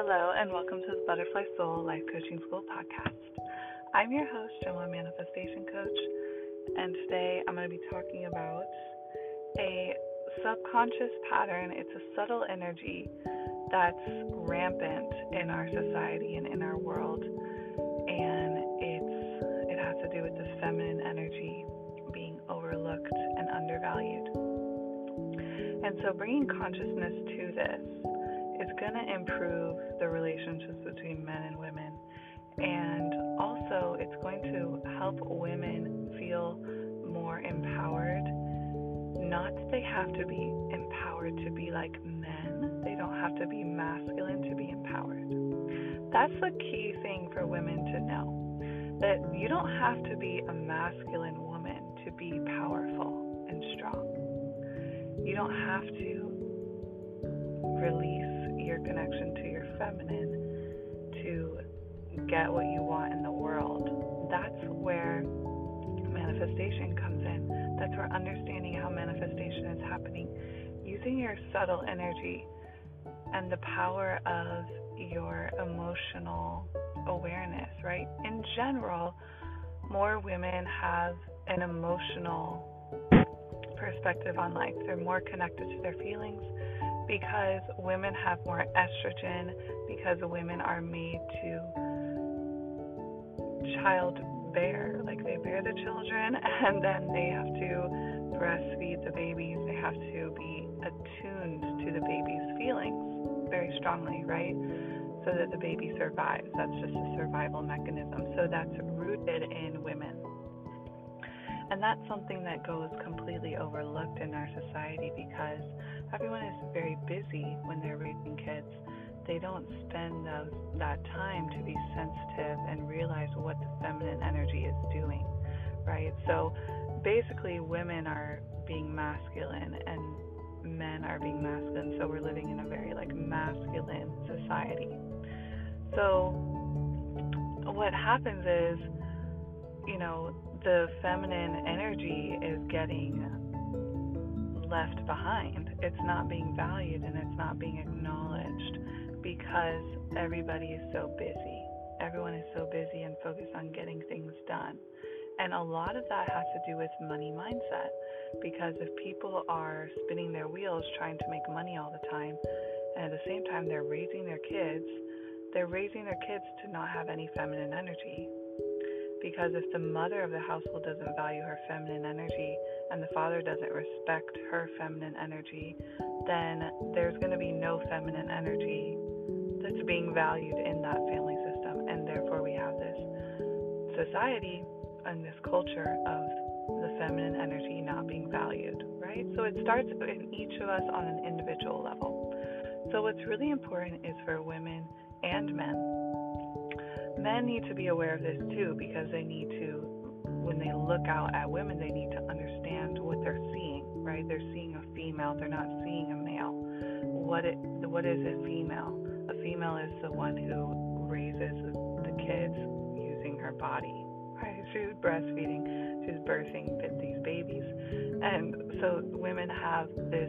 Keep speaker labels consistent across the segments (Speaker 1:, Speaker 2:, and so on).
Speaker 1: Hello, and welcome to the Butterfly Soul Life Coaching School podcast. I'm your host, Gemma, Manifestation Coach, and today I'm going to be talking about a subconscious pattern. It's a subtle energy that's rampant in our society and in our world, and it has to do with this feminine energy being overlooked and undervalued. And so bringing consciousness to this is going to improve the relationships between men and women, and also it's going to help women feel more empowered. Not that they have to be empowered to be like men. They don't have to be masculine to be empowered. That's the key thing for women to know, that you don't have to be a masculine woman to be powerful and strong. You don't have to release your connection to your feminine to get what you want in the world. That's where manifestation comes in. That's where understanding how manifestation is happening, using your subtle energy and the power of your emotional awareness, right? In general, more women have an emotional perspective on life. They're more connected to their feelings because women have more estrogen, because women are made to childbear, like they bear the children and then they have to breastfeed the babies. They have to be attuned to the baby's feelings very strongly, right? So that the baby survives. That's just a survival mechanism. So that's rooted in women. And that's something that goes completely overlooked in our society because everyone is very busy when they're raising kids. They don't spend that time to be sensitive and realize what the feminine energy is doing, right? So basically women are being masculine and men are being masculine, so we're living in a very masculine society. So what happens is, the feminine energy is getting left behind. It's not being valued and it's not being acknowledged because everybody is so busy. Everyone is so busy and focused on getting things done. And a lot of that has to do with money mindset, because if people are spinning their wheels trying to make money all the time, and at the same time they're raising their kids to not have any feminine energy. Because if the mother of the household doesn't value her feminine energy and the father doesn't respect her feminine energy, then there's going to be no feminine energy that's being valued in that family system. And therefore we have this society and this culture of the feminine energy not being valued, right? So it starts in each of us on an individual level. So what's really important is for women and men. Men need to be aware of this too, because they need to, when they look out at women, they need to understand what they're seeing, right? They're seeing a female, they're not seeing a male. What is a female? A female is the one who raises the kids using her body, right? She's breastfeeding, she's birthing these babies. And so women have this,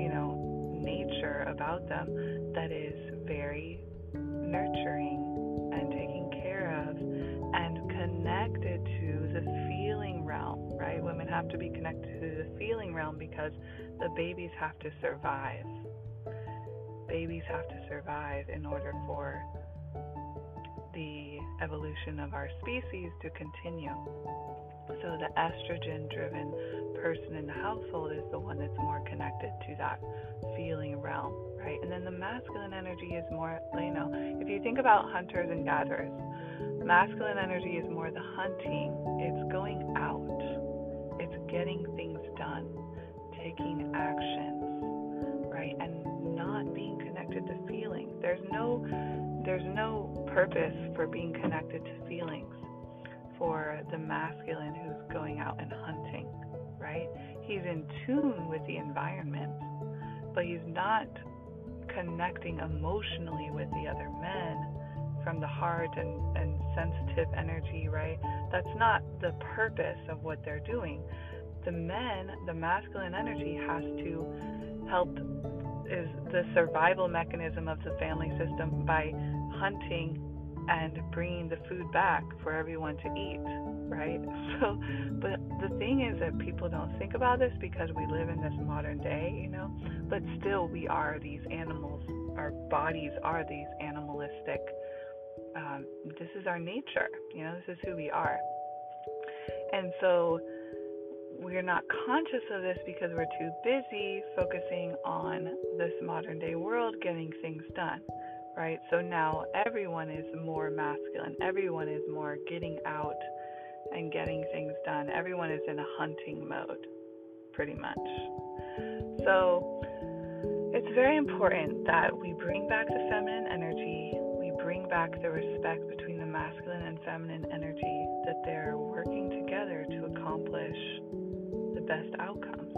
Speaker 1: nature about them that is very nurturing and taking care of and connected to the feeling realm, right? Women have to be connected to the feeling realm because the babies have to survive. Babies have to survive in order for the evolution of our species to continue. So the estrogen-driven person in the household is the one that's more connected to that feeling realm, right? And then the masculine energy is more, if you think about hunters and gatherers, masculine energy is more the hunting. It's going out. It's getting things done, taking actions, right? And not being connected to feelings. There's no purpose for being connected to feelings for the masculine who's going out and hunting, right? He's in tune with the environment, but he's not connecting emotionally with the other men from the heart and sensitive energy, right? That's not the purpose of what they're doing. The men, the masculine energy has to help is the survival mechanism of the family system by hunting and bringing the food back for everyone to eat, right? So, but the thing is that people don't think about this because we live in this modern day, but still we are these animals. Our bodies are these animalistic. This is our nature, this is who we are. And so we're not conscious of this because we're too busy focusing on this modern day world getting things done, right? So now everyone is more masculine. Everyone is more getting out and getting things done. Everyone is in a hunting mode, pretty much. So it's very important that we bring back the feminine energy. We bring back the respect between the masculine and feminine energy, that they're working together to accomplish the best outcomes.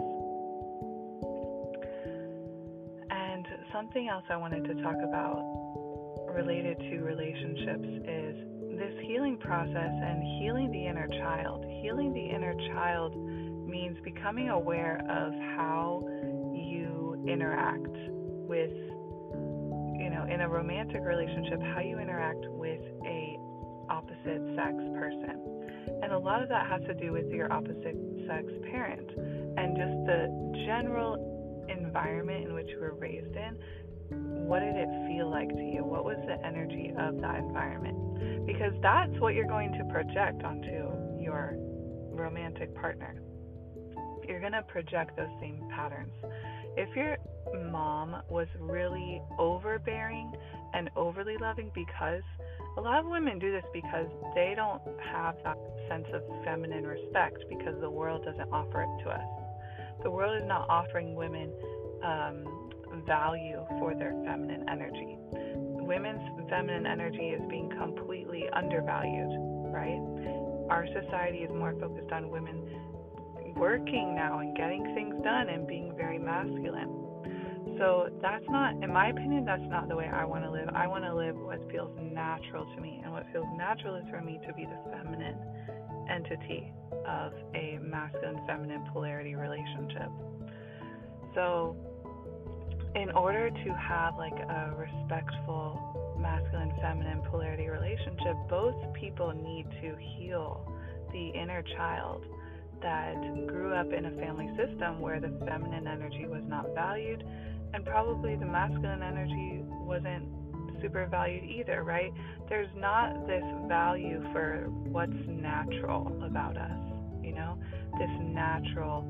Speaker 1: And something else I wanted to talk about related to relationships is this healing process and healing the inner child. Healing the inner child means becoming aware of how you interact with, in a romantic relationship, how you interact with a opposite sex person. And a lot of that has to do with your opposite sex parent and just the general environment in which you were raised in. What did it feel like to you? What was the energy of that environment? Because that's what you're going to project onto your romantic partner. You're going to project those same patterns. If your mom was really overbearing and overly loving, because a lot of women do this because they don't have that sense of feminine respect because the world doesn't offer it to us. The world is not offering women value for their feminine energy. Women's feminine energy is being completely undervalued, right? Our society is more focused on women working now and getting things done and being very masculine. So that's not, in my opinion, that's not the way I want to live. I want to live what feels natural to me, and what feels natural is for me to be the feminine entity of a masculine-feminine polarity relationship. So in order to have like a respectful masculine-feminine polarity relationship, both people need to heal the inner child that grew up in a family system where the feminine energy was not valued, and probably the masculine energy wasn't super valued either, right? There's not this value for what's natural about us, this natural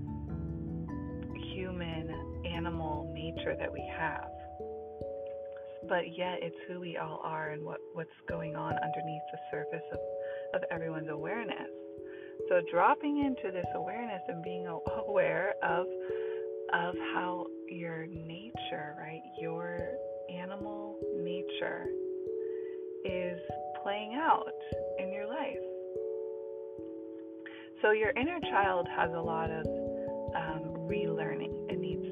Speaker 1: human animal nature that we have. But yet it's who we all are and what's going on underneath the surface of everyone's awareness. So dropping into this awareness and being aware of how your nature, right, your animal nature is playing out in your life. So your inner child has a lot of relearning. It needs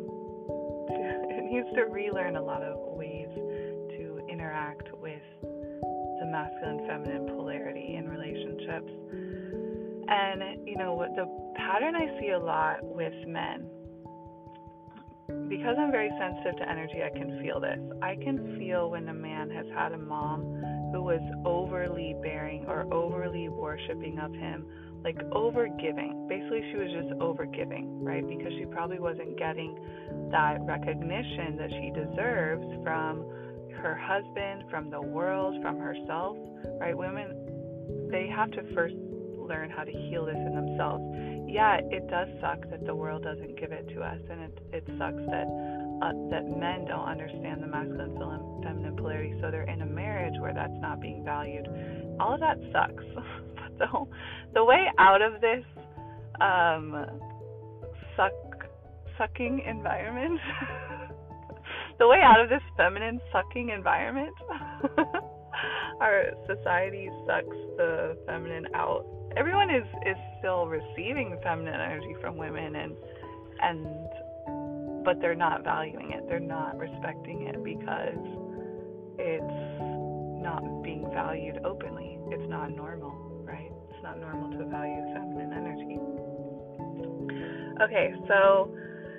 Speaker 1: to relearn a lot of ways to interact with the masculine-feminine polarity in relationships. And, the pattern I see a lot with men, because I'm very sensitive to energy, I can feel this. I can feel when a man has had a mom who was overly bearing or overly worshiping of him, like overgiving. Basically, she was just overgiving, right? Because she probably wasn't getting that recognition that she deserves from her husband, from the world, from herself, right? Women, they have to first learn how to heal this in themselves. Yeah, it does suck that the world doesn't give it to us, and it sucks that men don't understand the masculine feminine polarity, so they're in a marriage where that's not being valued. All of that sucks. But the way out of this sucking environment, the way out of this feminine sucking environment, our society sucks the feminine out. Everyone is still receiving feminine energy from women, but they're not valuing it. They're not respecting it because it's not being valued openly. It's not normal, right? It's not normal to value feminine energy. Okay, so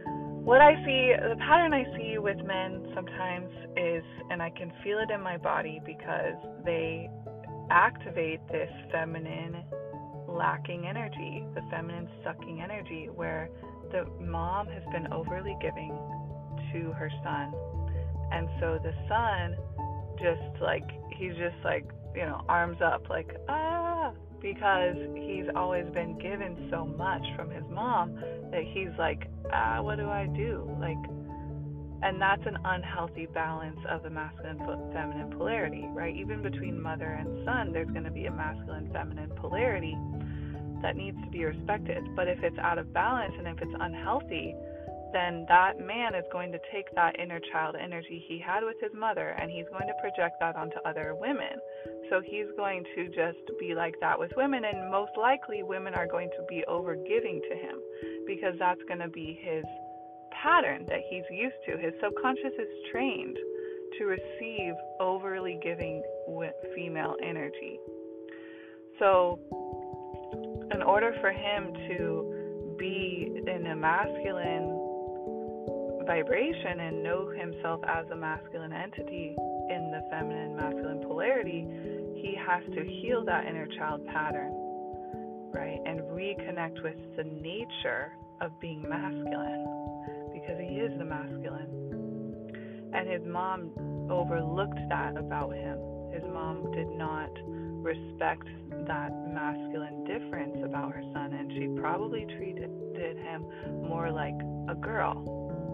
Speaker 1: the pattern I see with men sometimes is, and I can feel it in my body because they activate this feminine lacking energy, the feminine sucking energy, where the mom has been overly giving to her son. And so the son he's just arms up, because he's always been given so much from his mom that he's like, what do I do? And that's an unhealthy balance of the masculine feminine polarity, right? Even between mother and son, there's going to be a masculine feminine polarity that needs to be respected. But if it's out of balance and if it's unhealthy, then that man is going to take that inner child energy he had with his mother and he's going to project that onto other women. So he's going to just be like that with women, and most likely women are going to be over giving to him because that's going to be his pattern that he's used to. His subconscious is trained to receive overly giving female energy. So in order for him to be in a masculine vibration and know himself as a masculine entity in the feminine masculine polarity, he has to heal that inner child pattern, right? And reconnect with the nature of being masculine, because he is the masculine. And his mom overlooked that about him. His mom did not respect that masculine difference about her son, and she probably treated him more like a girl.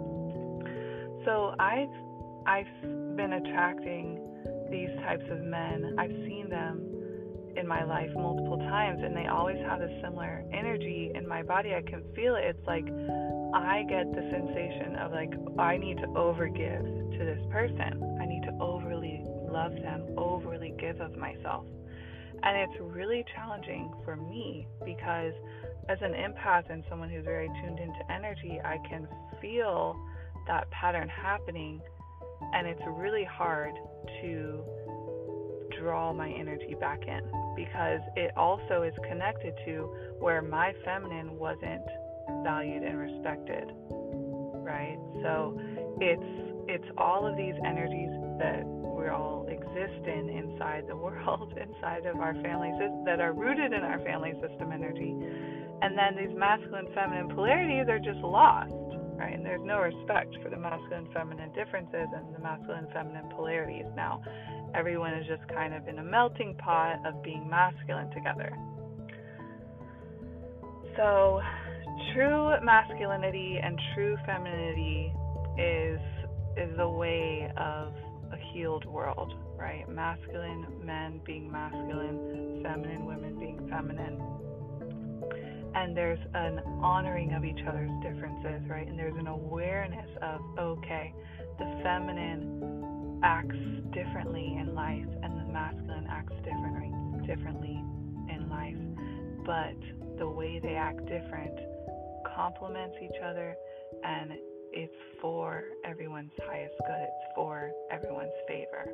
Speaker 1: So I've been attracting these types of men. I've seen them in my life multiple times, and they always have a similar energy in my body. I can feel it. It's like I get the sensation of I need to overgive to this person. I need to overly love them, overly give of myself. And it's really challenging for me because as an empath and someone who's very tuned into energy, I can feel that pattern happening, and it's really hard to draw my energy back in because it also is connected to where my feminine wasn't valued and respected, right? So it's all of these energies that we all exist in inside the world, inside of our families, that are rooted in our family system energy. And then these masculine feminine polarities are just lost, right? And there's no respect for the masculine feminine differences and the masculine feminine polarities. Now, everyone is just kind of in a melting pot of being masculine together. So, true masculinity and true femininity is the way of a healed world, right? Masculine men being masculine, feminine women being feminine. And there's an honoring of each other's differences, right? And there's an awareness of, okay, the feminine acts differently in life and the masculine acts differently in life. But the way they act different complements each other, and it's for everyone's highest good. It's for everyone's favor.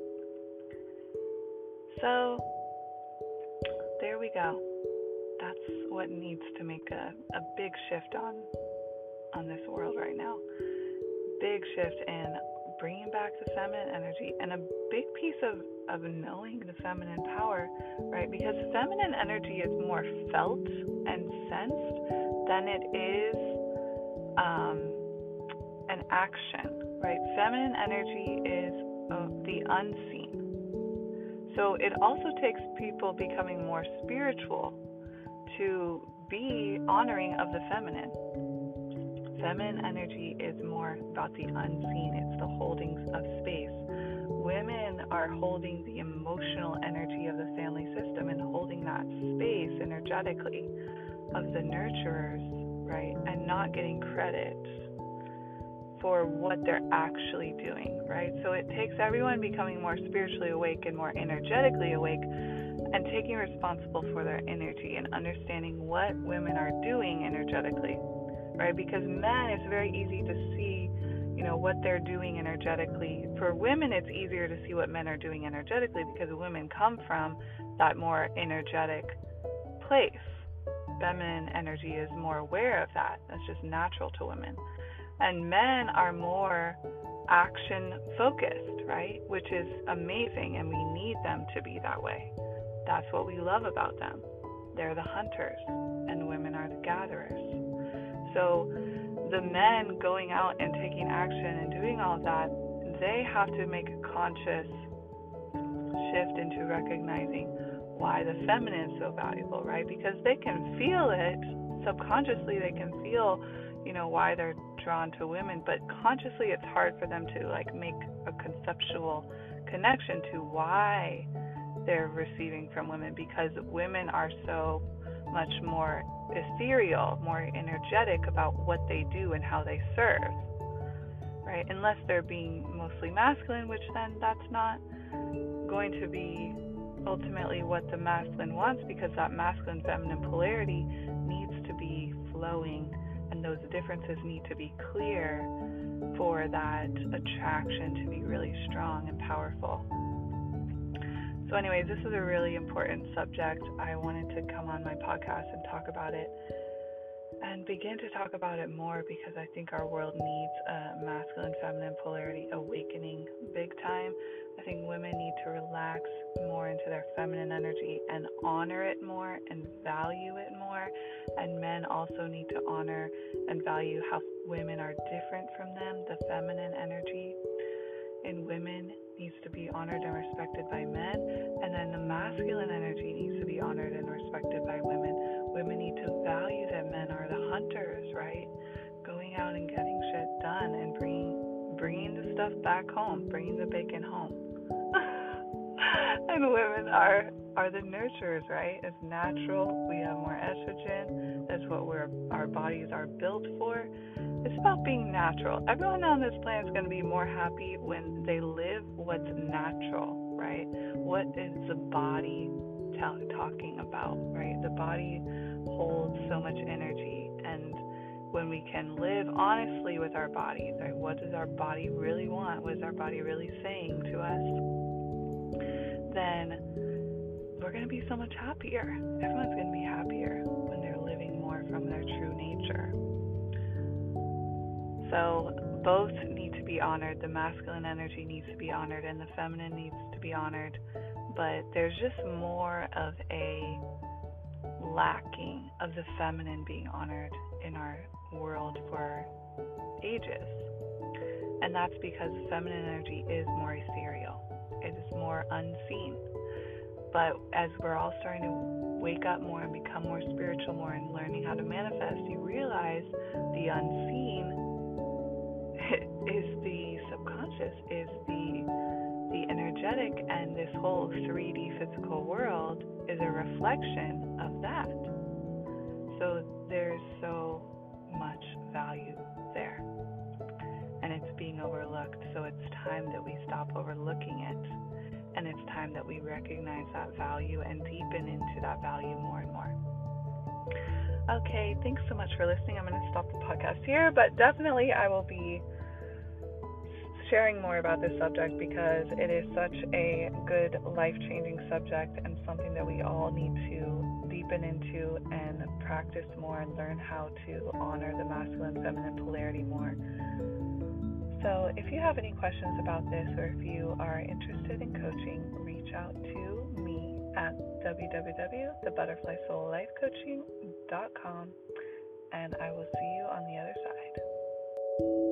Speaker 1: So there we go. That's what needs to make a big shift on this world right now. Big shift in bringing back the feminine energy, and a big piece of knowing the feminine power, right? Because feminine energy is more felt and sensed than it is an action, right? Feminine energy is the unseen. So it also takes people becoming more spiritual to be honoring of the feminine. Feminine energy is more about the unseen. It's the holdings of space. Women are holding the emotional energy of the family system and holding that space energetically of the nurturers, right? And not getting credit for what they're actually doing, right? So it takes everyone becoming more spiritually awake and more energetically awake and taking responsible for their energy and understanding what women are doing energetically, right? Because men, it's very easy to see, what they're doing energetically. For women, it's easier to see what men are doing energetically because women come from that more energetic place. Feminine energy is more aware of that. That's just natural to women. And men are more action focused, right? Which is amazing, and we need them to be that way. That's what we love about them. They're the hunters, and women are the gatherers. So the men going out and taking action and doing all that, they have to make a conscious shift into recognizing why the feminine is so valuable, right? Because they can feel it subconsciously. They can feel, why they're drawn to women, but consciously it's hard for them to make a conceptual connection to why they're receiving from women, because women are so much more ethereal, more energetic about what they do and how they serve, right? Unless they're being mostly masculine, which then that's not going to be ultimately what the masculine wants, because that masculine feminine polarity needs to be flowing, and those differences need to be clear for that attraction to be really strong and powerful. So anyways, this is a really important subject. I wanted to come on my podcast and talk about it and begin to talk about it more, because I think our world needs a masculine feminine polarity awakening big time. I think women need to relax more into their feminine energy and honor it more and value it more. And men also need to honor and value how women are different from them. The feminine energy in women needs to be honored and respected by men, and then the masculine energy needs to be honored and respected by women. Women need to value that men are the hunters, right? Going out and getting shit done and bringing the stuff back home, bringing the bacon home. And women are the nurturers, right? It's natural. We have more estrogen. That's what our bodies are built for. It's about being natural. Everyone on this planet is going to be more happy when they live what's natural, right? What is the body talking about, right? The body holds so much energy, and when we can live honestly with our bodies, right? What does our body really want? What is our body really saying to us? Then we're going to be so much happier. Everyone's going to be happier when they're living more from their true nature. So both need to be honored. The masculine energy needs to be honored and the feminine needs to be honored. But there's just more of a lacking of the feminine being honored in our world for ages. And that's because the feminine energy is more ethereal. It is more unseen. But as we're all starting to wake up more and become more spiritual more and learning how to manifest, you realize the unseen is the subconscious, is the energetic, and this whole 3D physical world is a reflection of that. So there's so much value there, and it's being overlooked. So it's time that we stop overlooking it, and it's time that we recognize that value and deepen into that value more and more. Okay, thanks so much for listening. I'm going to stop the podcast here, but definitely I will be sharing more about this subject because it is such a good life-changing subject and something that we all need to deepen into and practice more and learn how to honor the masculine feminine polarity more. So if you have any questions about this, or if you are interested in coaching, reach out to me at www.thebutterflysoulLifecoaching.com, and I will see you on the other side.